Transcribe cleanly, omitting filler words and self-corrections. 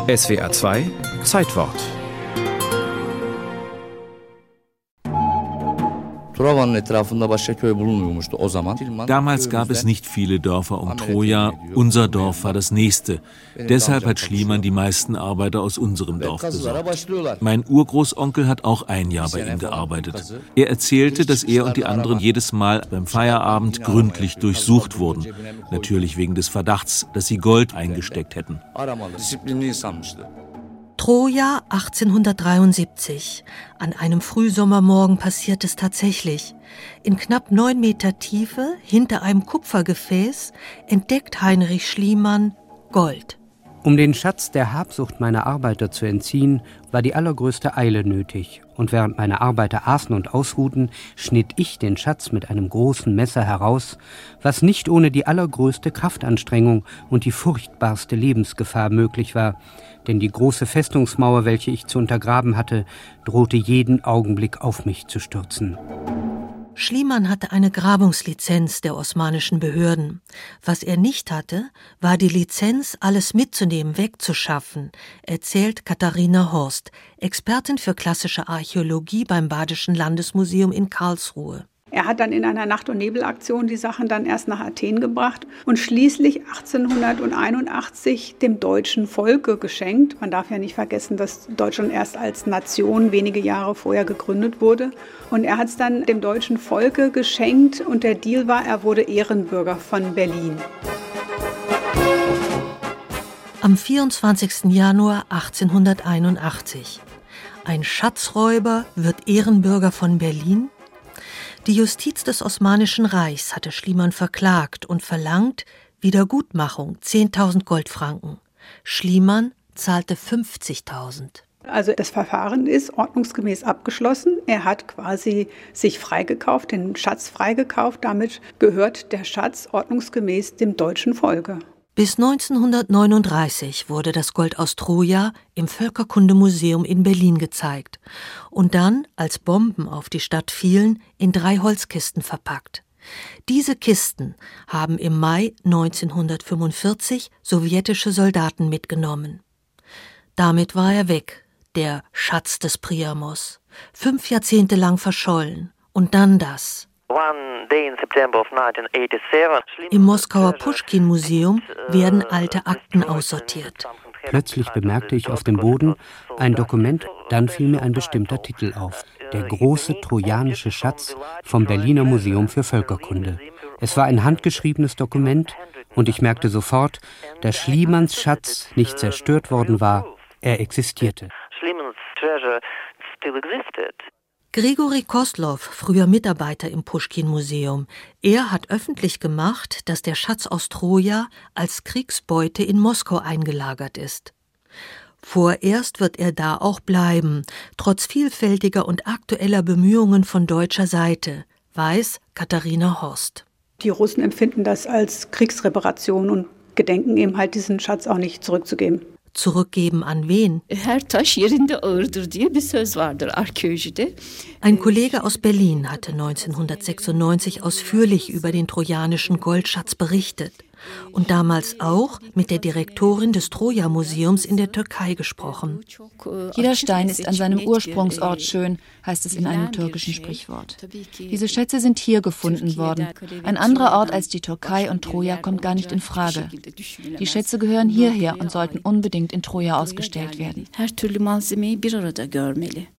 SWR 2 Zeitwort. Damals gab es nicht viele Dörfer um Troja, unser Dorf war das nächste. Deshalb hat Schliemann die meisten Arbeiter aus unserem Dorf besorgt. Mein Urgroßonkel hat auch ein Jahr bei ihm gearbeitet. Er erzählte, dass er und die anderen jedes Mal beim Feierabend gründlich durchsucht wurden. Natürlich wegen des Verdachts, dass sie Gold eingesteckt hätten. Troja 1873. An einem Frühsommermorgen passiert es tatsächlich. In knapp 9 Meter Tiefe, hinter einem Kupfergefäß, entdeckt Heinrich Schliemann Gold. Um den Schatz der Habsucht meiner Arbeiter zu entziehen, war die allergrößte Eile nötig. Und während meine Arbeiter aßen und ausruhten, schnitt ich den Schatz mit einem großen Messer heraus, was nicht ohne die allergrößte Kraftanstrengung und die furchtbarste Lebensgefahr möglich war. Denn die große Festungsmauer, welche ich zu untergraben hatte, drohte jeden Augenblick auf mich zu stürzen. Schliemann hatte eine Grabungslizenz der osmanischen Behörden. Was er nicht hatte, war die Lizenz, alles mitzunehmen, wegzuschaffen, erzählt Katharina Horst, Expertin für klassische Archäologie beim Badischen Landesmuseum in Karlsruhe. Er hat dann in einer Nacht- und Nebelaktion die Sachen dann erst nach Athen gebracht und schließlich 1881 dem deutschen Volke geschenkt. Man darf ja nicht vergessen, dass Deutschland erst als Nation wenige Jahre vorher gegründet wurde. Und er hat es dann dem deutschen Volke geschenkt und der Deal war, er wurde Ehrenbürger von Berlin. Am 24. Januar 1881. Ein Schatzräuber wird Ehrenbürger von Berlin. Die Justiz des Osmanischen Reichs hatte Schliemann verklagt und verlangt Wiedergutmachung 10.000 Goldfranken. Schliemann zahlte 50.000. Also das Verfahren ist ordnungsgemäß abgeschlossen. Er hat quasi sich freigekauft, den Schatz freigekauft. Damit gehört der Schatz ordnungsgemäß dem deutschen Volke. Bis 1939 wurde das Gold aus Troja im Völkerkundemuseum in Berlin gezeigt und dann, als Bomben auf die Stadt fielen, in 3 Holzkisten verpackt. Diese Kisten haben im Mai 1945 sowjetische Soldaten mitgenommen. Damit war er weg, der Schatz des Priamos, 5 Jahrzehnte lang verschollen. Und dann das. Im Moskauer Puschkin-Museum werden alte Akten aussortiert. Plötzlich bemerkte ich auf dem Boden ein Dokument, dann fiel mir ein bestimmter Titel auf. Der große trojanische Schatz vom Berliner Museum für Völkerkunde. Es war ein handgeschriebenes Dokument und ich merkte sofort, dass Schliemanns Schatz nicht zerstört worden war, er existierte. Grigori Koslow, früher Mitarbeiter im Puschkin-Museum, er hat öffentlich gemacht, dass der Schatz aus Troja als Kriegsbeute in Moskau eingelagert ist. Vorerst wird er da auch bleiben, trotz vielfältiger und aktueller Bemühungen von deutscher Seite, weiß Katharina Horst. Die Russen empfinden das als Kriegsreparation und gedenken eben halt diesen Schatz auch nicht zurückzugeben. Zurückgeben an wen? Ein Kollege aus Berlin hatte 1996 ausführlich über den trojanischen Goldschatz berichtet und damals auch mit der Direktorin des Troja-Museums in der Türkei gesprochen. Jeder Stein ist an seinem Ursprungsort schön, heißt es in einem türkischen Sprichwort. Diese Schätze sind hier gefunden worden. Ein anderer Ort als die Türkei und Troja kommt gar nicht in Frage. Die Schätze gehören hierher und sollten unbedingt in Troja ausgestellt werden.